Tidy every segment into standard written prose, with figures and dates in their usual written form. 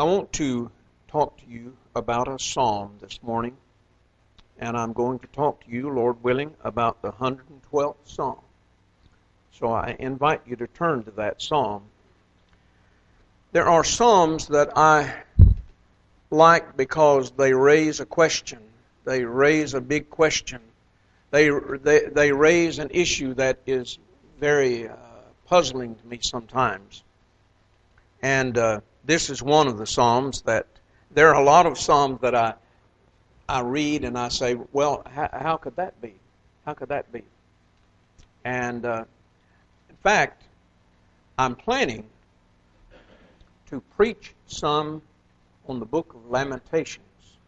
I want to talk to you about a psalm this morning, and I'm going to talk to you, Lord willing, about the 112th psalm. So I invite you to turn to that psalm. There are psalms that I like because they raise a question. They raise a big question. They raise an issue that is very puzzling to me sometimes. And this is one of the psalms that there are a lot of psalms that I read and I say, well, how could that be? How could that be? And in fact, I'm planning to preach some on the book of Lamentations.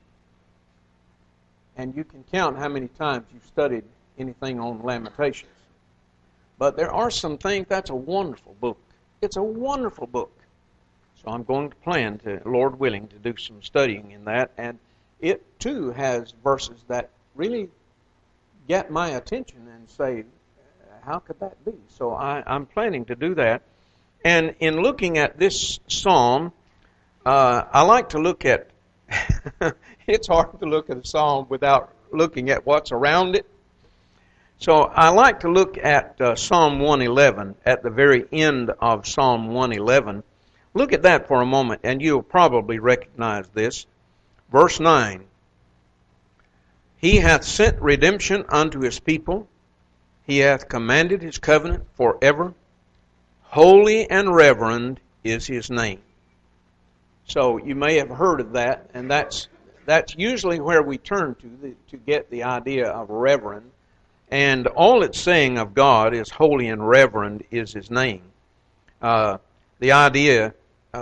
And you can count how many times you've studied anything on Lamentations. But there are some things, that's a wonderful book. It's a wonderful book. So I'm going to plan to, Lord willing, to do some studying in that. And it, too, has verses that really get my attention and say, how could that be? So I'm planning to do that. And in looking at this psalm, I like to look at, it's hard to look at a psalm without looking at what's around it. So I like to look at Psalm 111, at the very end of Psalm 111. Look at that for a moment, and you'll probably recognize this. Verse 9, He hath sent redemption unto His people. He hath commanded His covenant forever. Holy and reverend is His name. So you may have heard of that, and that's usually where we turn to get the idea of reverend. And all it's saying of God is holy and reverend is His name. The idea,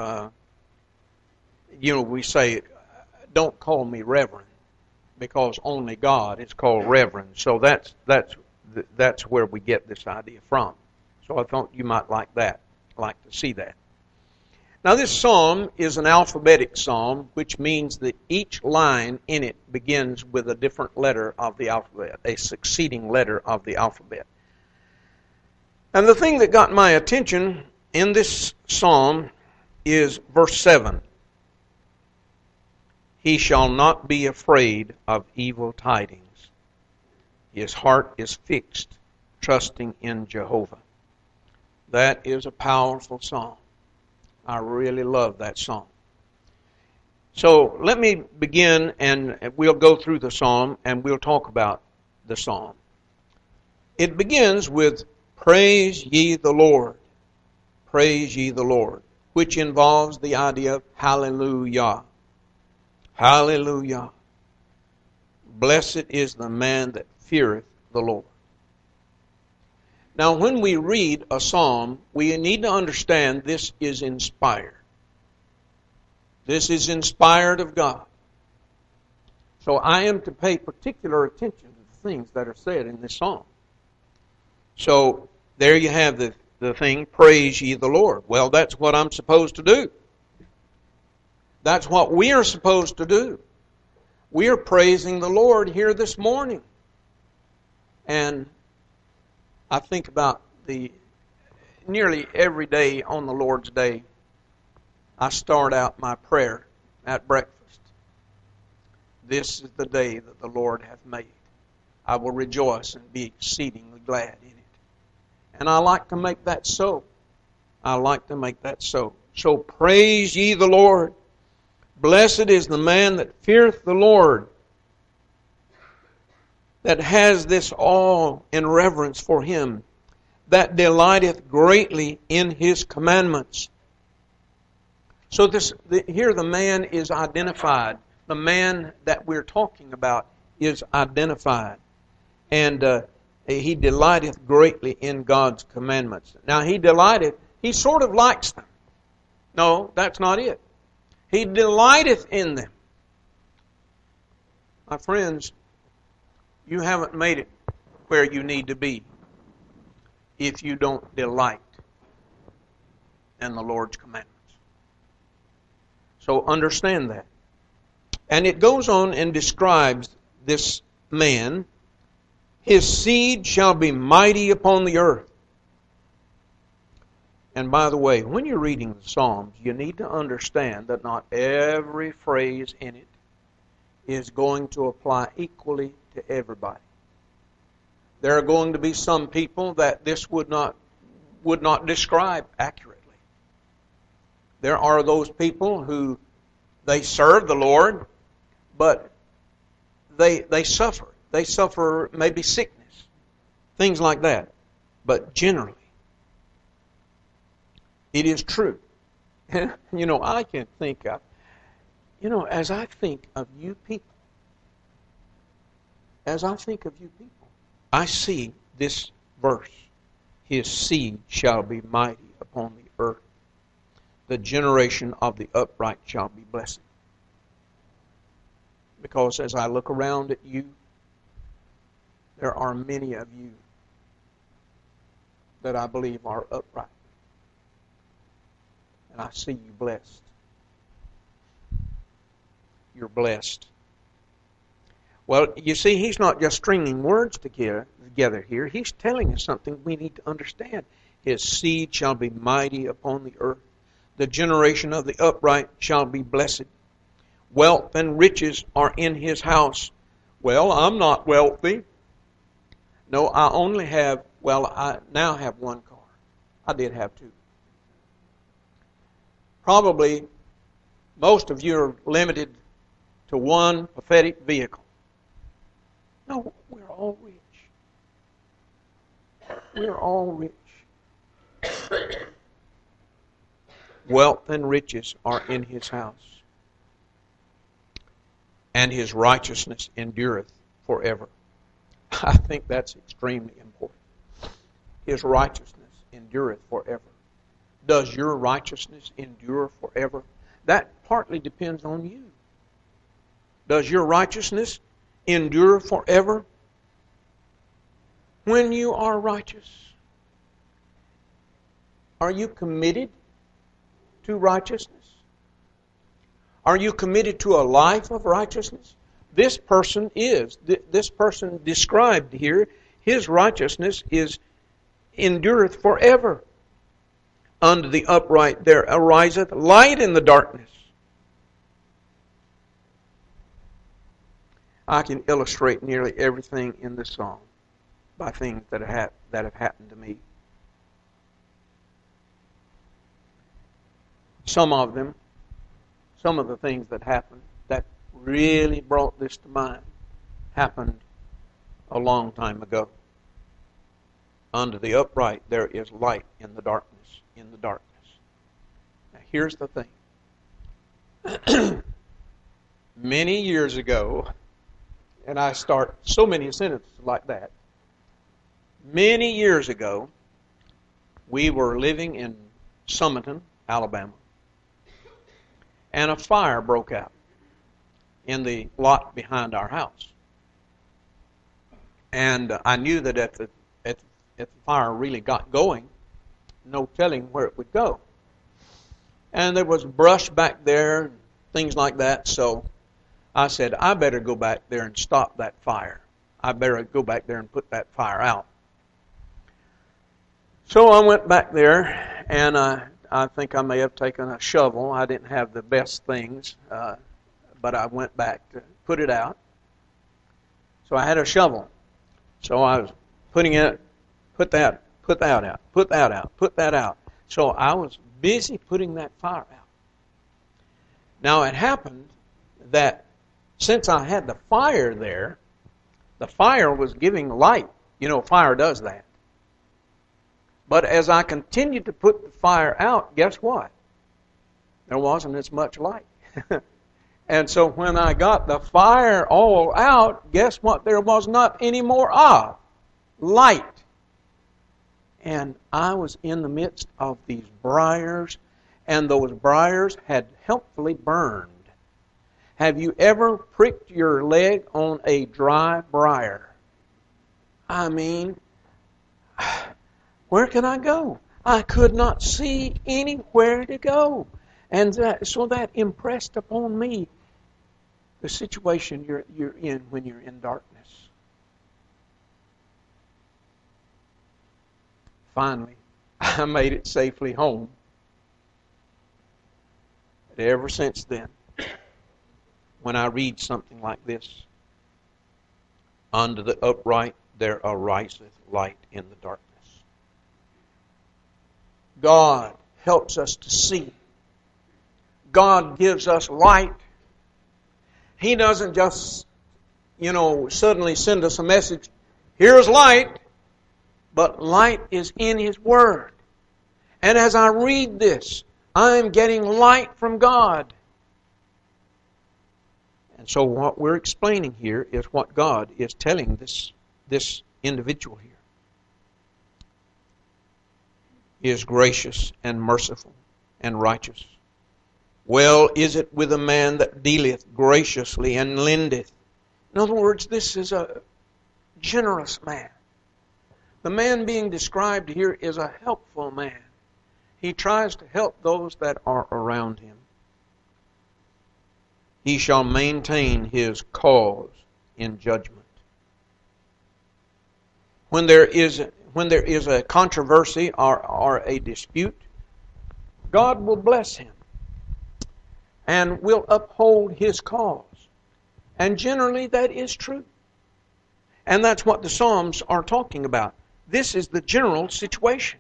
we say, don't call me reverend, because only God is called reverend. So that's where we get this idea from. So I thought you might like to see that. Now this psalm is an alphabetic psalm, which means that each line in it begins with a different letter of the alphabet, a succeeding letter of the alphabet. And the thing that got my attention in this psalm is verse 7. He shall not be afraid of evil tidings. His heart is fixed, trusting in Jehovah. That is a powerful psalm. I really love that psalm. So let me begin, and we'll go through the psalm, and we'll talk about the psalm. It begins with, Praise ye the Lord. Praise ye the Lord, which involves the idea of hallelujah. Hallelujah. Blessed is the man that feareth the Lord. Now, when we read a psalm, we need to understand this is inspired. This is inspired of God. So I am to pay particular attention to the things that are said in this psalm. So there you have the thing, praise ye the Lord. Well, that's what I'm supposed to do. That's what we are supposed to do. We are praising the Lord here this morning. And I think about nearly every day on the Lord's Day, I start out my prayer at breakfast. This is the day that the Lord hath made. I will rejoice and be exceedingly glad in it. And I like to make that so. I like to make that so. So praise ye the Lord. Blessed is the man that feareth the Lord, that has this awe and reverence for Him, that delighteth greatly in His commandments. So here the man is identified. The man that we're talking about is identified. And he delighteth greatly in God's commandments. Now he sort of likes them. No, that's not it. He delighteth in them. My friends, you haven't made it where you need to be if you don't delight in the Lord's commandments. So understand that. And it goes on and describes this man. His seed shall be mighty upon the earth. And by the way, when you're reading the Psalms, you need to understand that not every phrase in it is going to apply equally to everybody. There are going to be some people that this would not describe accurately. There are those people who they serve the Lord, but they suffer. They suffer maybe sickness, things like that. But generally, it is true. I can think of, as I think of you people, I see this verse. His seed shall be mighty upon the earth. The generation of the upright shall be blessed. Because as I look around at you, there are many of you that I believe are upright. And I see you blessed. You're blessed. Well, you see, he's not just stringing words together here. He's telling us something we need to understand. His seed shall be mighty upon the earth. The generation of the upright shall be blessed. Wealth and riches are in his house. Well, I'm not wealthy. No, I now have one car. I did have two. Probably most of you are limited to one pathetic vehicle. No, we're all rich. We're all rich. Wealth and riches are in his house, and his righteousness endureth forever. I think that's extremely important. His righteousness endureth forever. Does your righteousness endure forever? That partly depends on you. Does your righteousness endure forever? When you are righteous, are you committed to righteousness? Are you committed to a life of righteousness? This person is. This person described here, his righteousness endureth forever. Unto the upright there ariseth light in the darkness. I can illustrate nearly everything in this song by things that have happened to me. Some of the things that happened that really brought this to mind happened a long time ago. Unto the upright there is light in the darkness. Now here's the thing. Many years ago, and I start so many sentences like that. Many years ago, we were living in Summerton, Alabama, and a fire broke out in the lot behind our house. And I knew that if the fire really got going, no telling where it would go. And there was brush back there, things like that, so I said, I better go back there and stop that fire. I better go back there and put that fire out. So I went back there, and I think I may have taken a shovel. I didn't have the best things, but I went back to put it out. So I had a shovel. So I was putting it, put that out. So I was busy putting that fire out. Now it happened that since I had the fire there, the fire was giving light. Fire does that. But as I continued to put the fire out, guess what? There wasn't as much light. And so when I got the fire all out, guess what? There was not any more of light. And I was in the midst of these briars, and those briars had helpfully burned. Have you ever pricked your leg on a dry briar? I mean, where can I go? I could not see anywhere to go. And so that impressed upon me the situation you're in when you're in darkness. Finally, I made it safely home. But ever since then, when I read something like this, unto the upright there ariseth light in the darkness. God helps us to see. God gives us light. He doesn't just, suddenly send us a message, here's light, but light is in His Word. And as I read this, I'm getting light from God. And so what we're explaining here is what God is telling this individual here. He is gracious and merciful and righteous. Well is it with a man that dealeth graciously and lendeth. In other words, this is a generous man. The man being described here is a helpful man. He tries to help those that are around him. He shall maintain his cause in judgment. When there is a controversy or a dispute, God will bless him and will uphold his cause. And generally that is true. And that's what the Psalms are talking about. This is the general situation.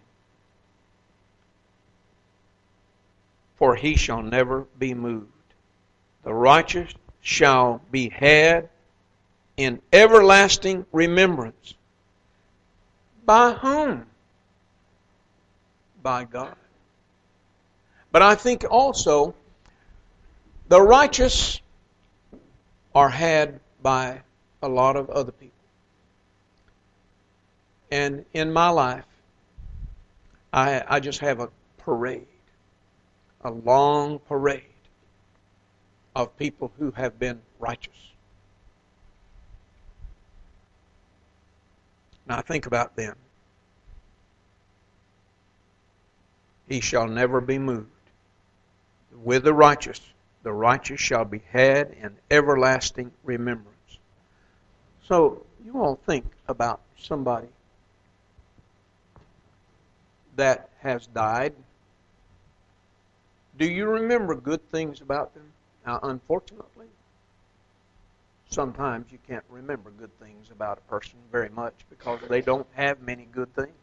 For he shall never be moved. The righteous shall be had in everlasting remembrance. By whom? By God. But I think also the righteous are had by a lot of other people. And in my life, I just have a parade, a long parade of people who have been righteous. Now I think about them. He shall never be moved. With the righteous shall be had in everlasting remembrance. So you all think about somebody that has died. Do you remember good things about them? Now, unfortunately, sometimes you can't remember good things about a person very much because they don't have many good things.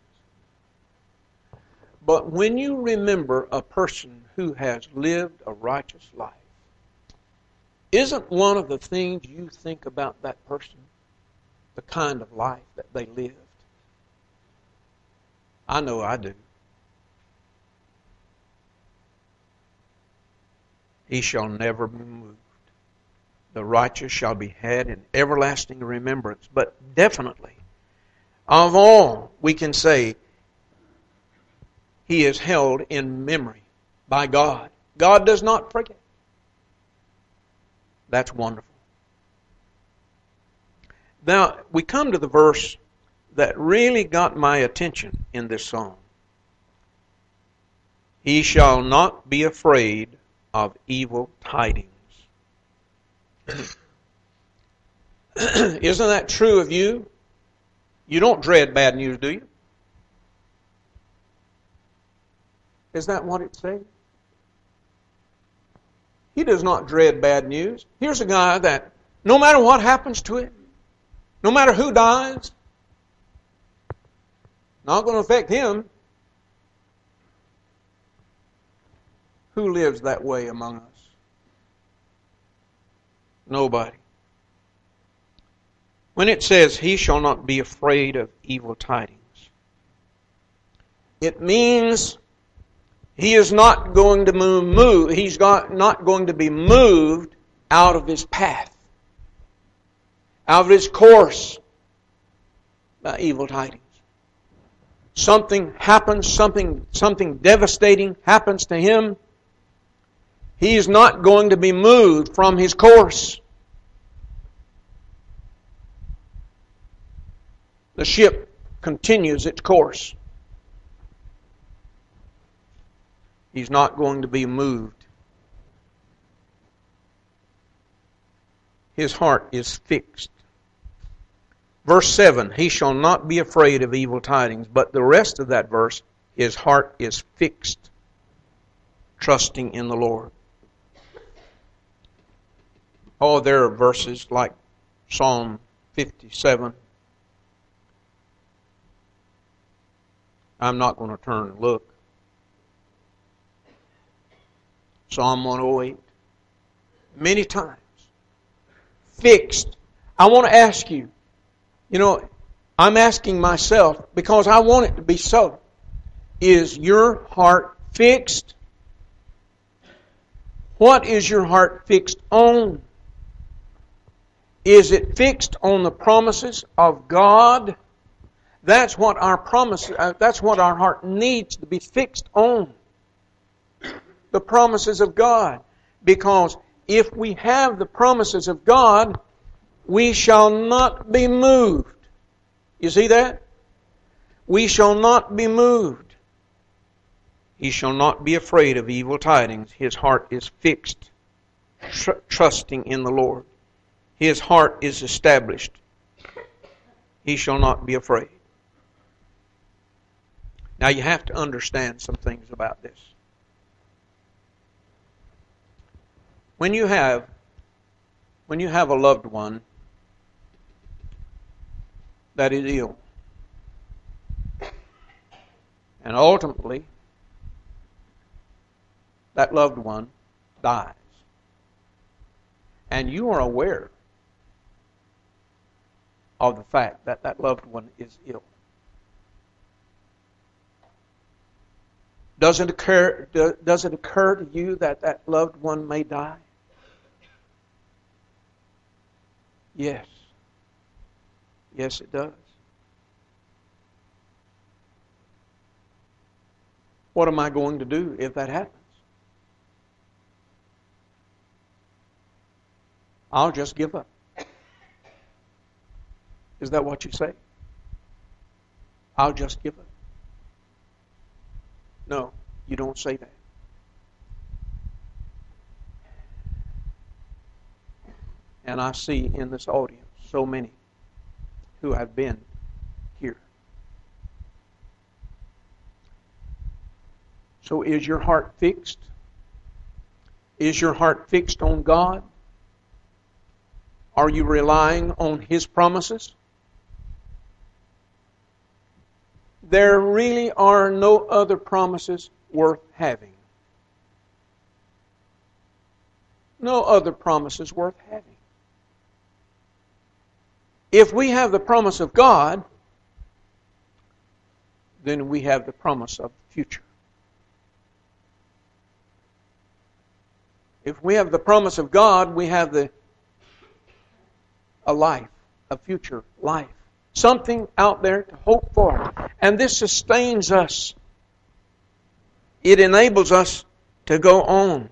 But when you remember a person who has lived a righteous life, isn't one of the things you think about that person the kind of life that they lived? I know I do. He shall never be moved. The righteous shall be had in everlasting remembrance. But definitely, of all, we can say, he is held in memory by God. God does not forget. That's wonderful. Now, we come to the verse that really got my attention in this psalm. He shall not be afraid of evil tidings. Isn't that true of you? You don't dread bad news, do you? Is that what it says? He does not dread bad news. Here's a guy that no matter what happens to him, no matter who dies, not going to affect him. Who lives that way among us? Nobody. When it says, he shall not be afraid of evil tidings, it means he is not going to move. He's not going to be moved out of his path, out of his course by evil tidings. Something happens, something devastating happens to him. He is not going to be moved from his course. The ship continues its course. He's not going to be moved. His heart is fixed. Verse 7, he shall not be afraid of evil tidings. But the rest of that verse, His heart is fixed, trusting in the Lord. Oh, there are verses like Psalm 57. I'm not going to turn and look. Psalm 108. Many times. Fixed. I want to ask you, I'm asking myself because I want it to be so. Is your heart fixed? What is your heart fixed on? Is it fixed on the promises of God? That's what our that's what our heart needs to be fixed on. The promises of God. Because if we have the promises of God, we shall not be moved. You see that? We shall not be moved. He shall not be afraid of evil tidings. His heart is fixed, trusting in the Lord. His heart is established. He shall not be afraid. Now you have to understand some things about this. When you have a loved one that is ill, and ultimately that loved one dies, and you are aware of the fact that that loved one is ill, does it occur to you that that loved one may die? Yes. Yes, it does. What am I going to do if that happens? I'll just give up. Is that what you say? I'll just give up. No, you don't say that. And I see in this audience so many who have been here. So is your heart fixed? Is your heart fixed on God? Are you relying on His promises? There really are no other promises worth having. No other promises worth having. If we have the promise of God, then we have the promise of the future. If we have the promise of God, we have a life, a future life. Something out there to hope for. And this sustains us. It enables us to go on.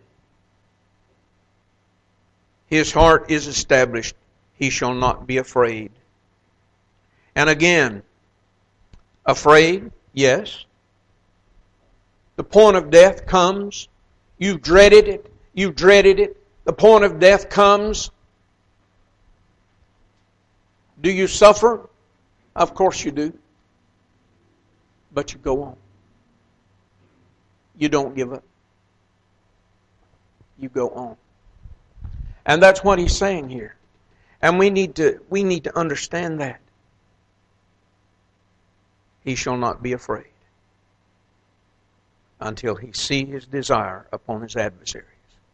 His heart is established. He shall not be afraid. And again, afraid, yes. The point of death comes. You've dreaded it. You've dreaded it. The point of death comes. Do you suffer? Of course you do. But you go on. You don't give up. You go on. And that's what he's saying here. And we need to understand that. He shall not be afraid until he see his desire upon his adversaries.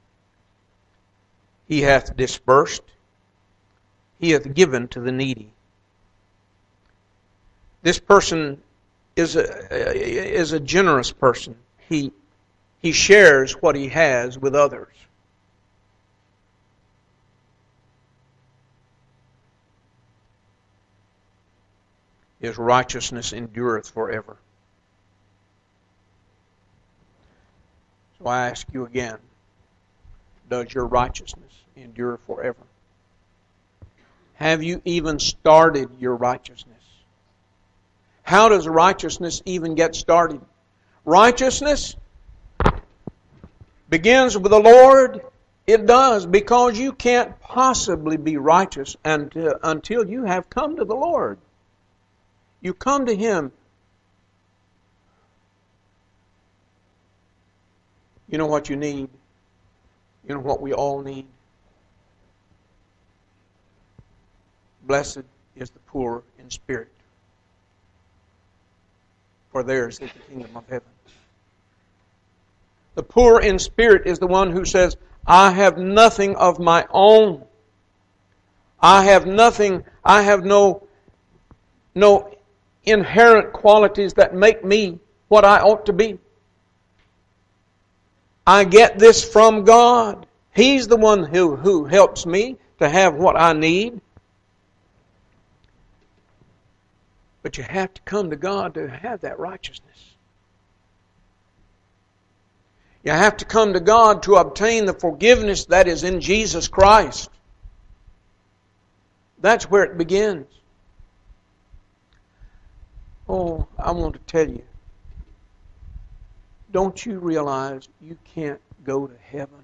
He hath dispersed, he hath given to the needy. This person is a generous person. He shares what he has with others. His righteousness endureth forever. So I ask you again, does your righteousness endure forever? Have you even started your righteousness? How does righteousness even get started? Righteousness begins with the Lord. It does, because you can't possibly be righteous until you have come to the Lord. You come to Him You know what you need? You know what we all need? Blessed is the poor in spirit, for theirs is the kingdom of heaven. The poor in spirit is the one who says, I have nothing of my own. I have nothing, I have no inherent qualities that make me what I ought to be. I get this from God. He's the one who helps me to have what I need. But you have to come to God to have that righteousness. You have to come to God to obtain the forgiveness that is in Jesus Christ. That's where it begins. Oh, I want to tell you, don't you realize you can't go to heaven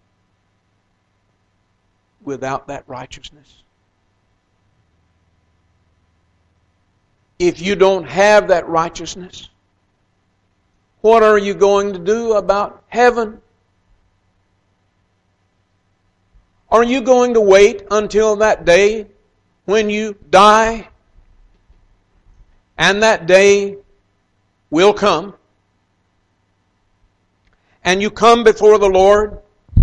without that righteousness? If you don't have that righteousness, what are you going to do about heaven? Are you going to wait until that day when you die? And that day will come. And you come before the Lord.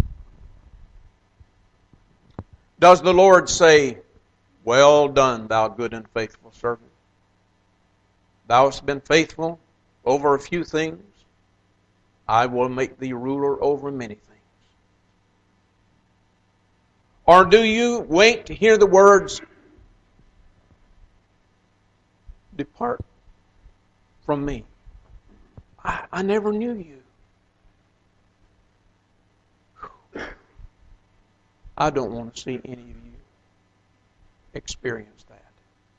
Does the Lord say, well done, thou good and faithful servant? Thou hast been faithful over a few things. I will make thee ruler over many things. Or do you wait to hear the words, depart from me. I never knew you. I don't want to see any of you experience that.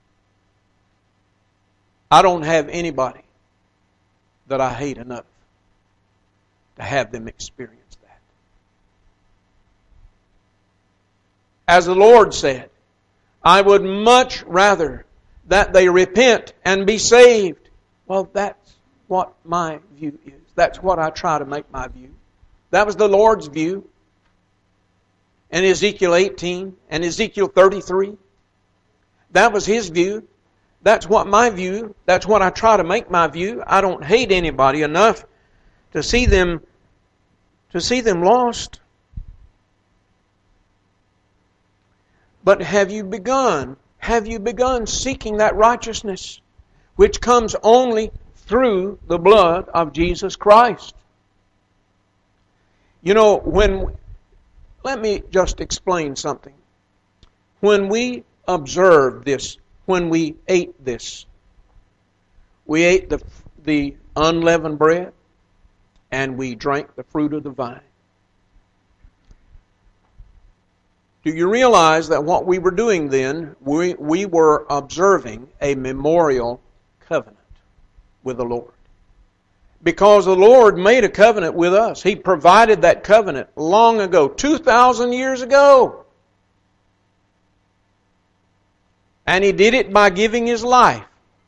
I don't have anybody that I hate enough to have them experience that. As the Lord said, I would much rather that they repent and be saved. Well, that's what my view is. That's what I try to make my view. That was the Lord's view. And Ezekiel 18 and Ezekiel 33. That was His view. That's what my view. That's what I try to make my view. I don't hate anybody enough to see them lost. But have you begun seeking that righteousness which comes only through the blood of Jesus Christ? You know, let me just explain something. When we observed this, when we ate this, we ate the unleavened bread and we drank the fruit of the vine. Do you realize that what we were doing then, we were observing a memorial covenant with the Lord? Because the Lord made a covenant with us. He provided that covenant long ago, 2,000 years ago. And He did it by giving His life.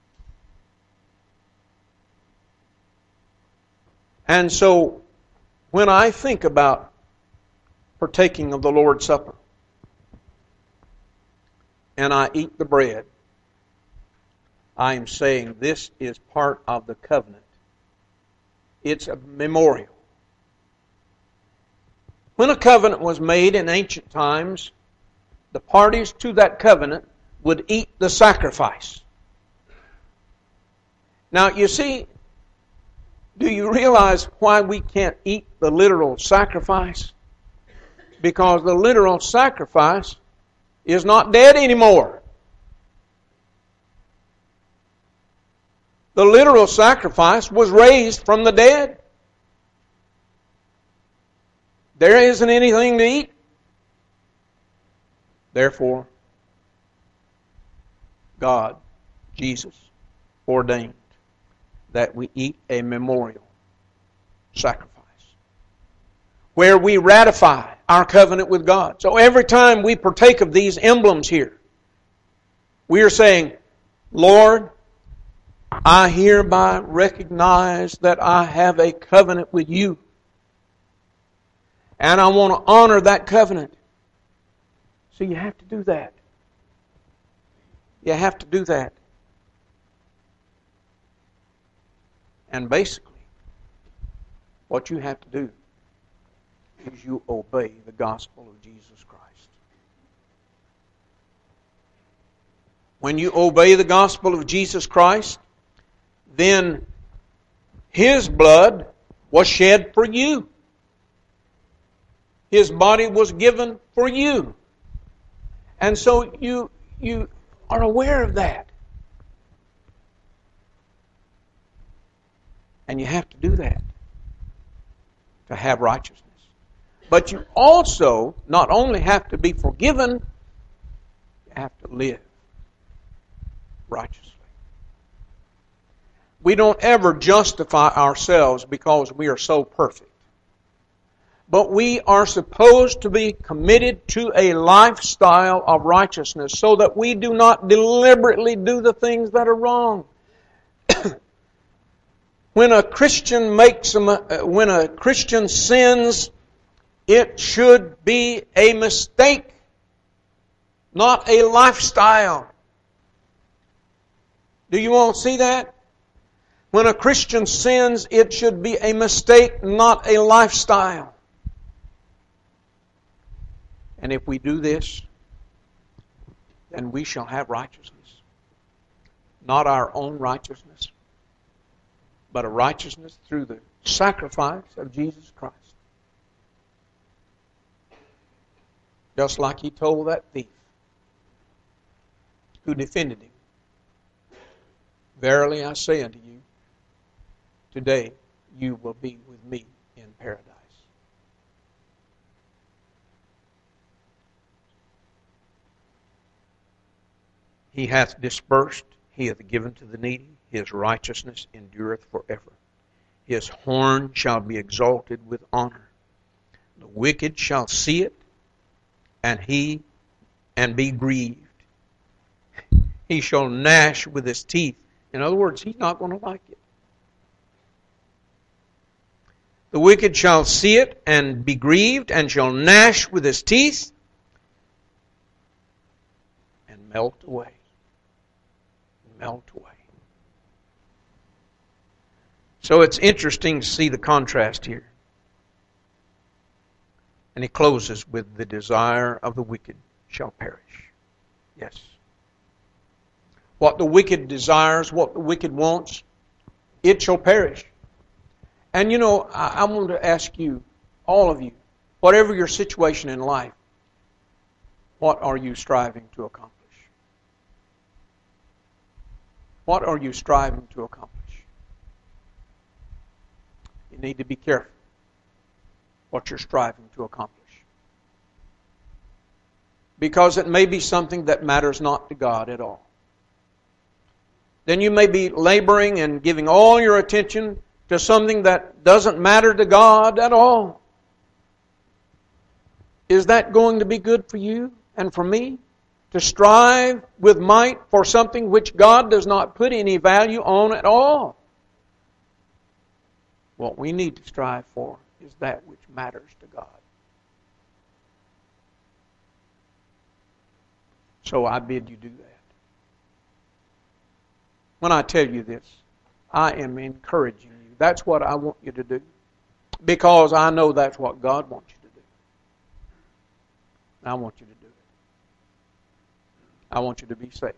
And so, when I think about partaking of the Lord's Supper, and I eat the bread, I am saying this is part of the covenant. It's a memorial. When a covenant was made in ancient times, the parties to that covenant would eat the sacrifice. Now, you see, do you realize why we can't eat the literal sacrifice? Because the literal sacrifice is not dead anymore. The literal sacrifice was raised from the dead. There isn't anything to eat. Therefore, God, Jesus, ordained that we eat a memorial sacrifice where we ratify our covenant with God. So every time we partake of these emblems here, we are saying, Lord, I hereby recognize that I have a covenant with you. And I want to honor that covenant. So you have to do that. You have to do that. And basically, what you have to do is you obey the gospel of Jesus Christ. When you obey the gospel of Jesus Christ, then His blood was shed for you. His body was given for you. And so you are aware of that. And you have to do that to have righteousness. But you also not only have to be forgiven, you have to live righteously. We don't ever justify ourselves because we are so perfect. But we are supposed to be committed to a lifestyle of righteousness so that we do not deliberately do the things that are wrong. When a Christian sins, it should be a mistake, not a lifestyle. Do you all see that? When a Christian sins, it should be a mistake, not a lifestyle. And if we do this, then we shall have righteousness. Not our own righteousness, but a righteousness through the sacrifice of Jesus Christ. Just like He told that thief who defended Him. Verily I say unto you, today you will be with me in paradise. He hath dispersed, He hath given to the needy, His righteousness endureth forever. His horn shall be exalted with honor. The wicked shall see it, and be grieved. He shall gnash with his teeth. In other words, he's not going to like it. The wicked shall see it and be grieved, and shall gnash with his teeth and melt away. Melt away. So it's interesting to see the contrast here. And he closes with, the desire of the wicked shall perish. Yes. What the wicked desires, what the wicked wants, it shall perish. And you know, I want to ask you, all of you, whatever your situation in life, what are you striving to accomplish? What are you striving to accomplish? You need to be careful what you're striving to accomplish. Because it may be something that matters not to God at all. Then you may be laboring and giving all your attention to something that doesn't matter to God at all. Is that going to be good for you and for me? To strive with might for something which God does not put any value on at all? What we need to strive for is that which matters to God. So I bid you do that. When I tell you this, I am encouraging you. That's what I want you to do. Because I know that's what God wants you to do. I want you to do it. I want you to be saved.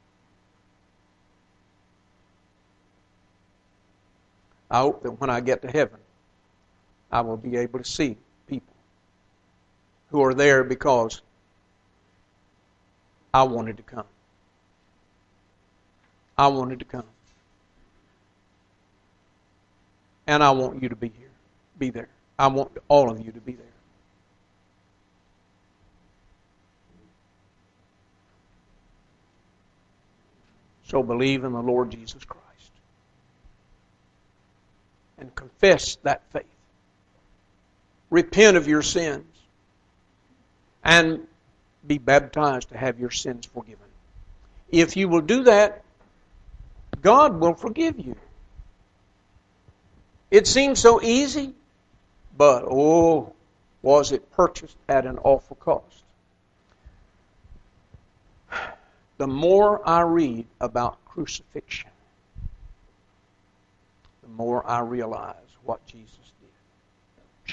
I hope that when I get to heaven, I will be able to see people who are there because I wanted to come. I wanted to come. And I want you to be here. Be there. I want all of you to be there. So believe in the Lord Jesus Christ. And confess that faith. Repent of your sins. And be baptized to have your sins forgiven. If you will do that, God will forgive you. It seems so easy, but Was it purchased at an awful cost? The more I read about crucifixion, the more I realize what Jesus did.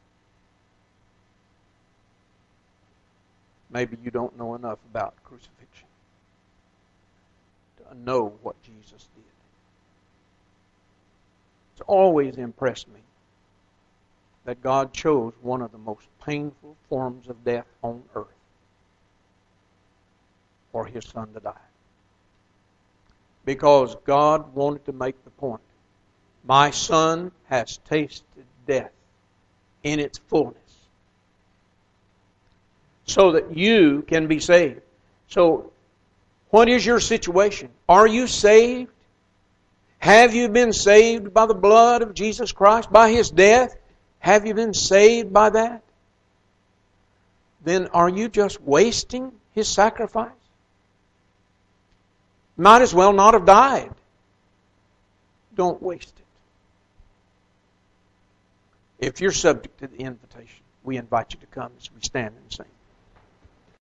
Maybe you don't know enough about crucifixion to know what Jesus did. It's always impressed me that God chose one of the most painful forms of death on earth for His Son to die. Because God wanted to make the point, my Son has tasted death in its fullness, so that you can be saved. So, what is your situation? Are you saved? Have you been saved by the blood of Jesus Christ, by His death? Have you been saved by that? Then are you just wasting His sacrifice? Might as well not have died. Don't waste it. If you're subject to the invitation, we invite you to come as we stand and sing.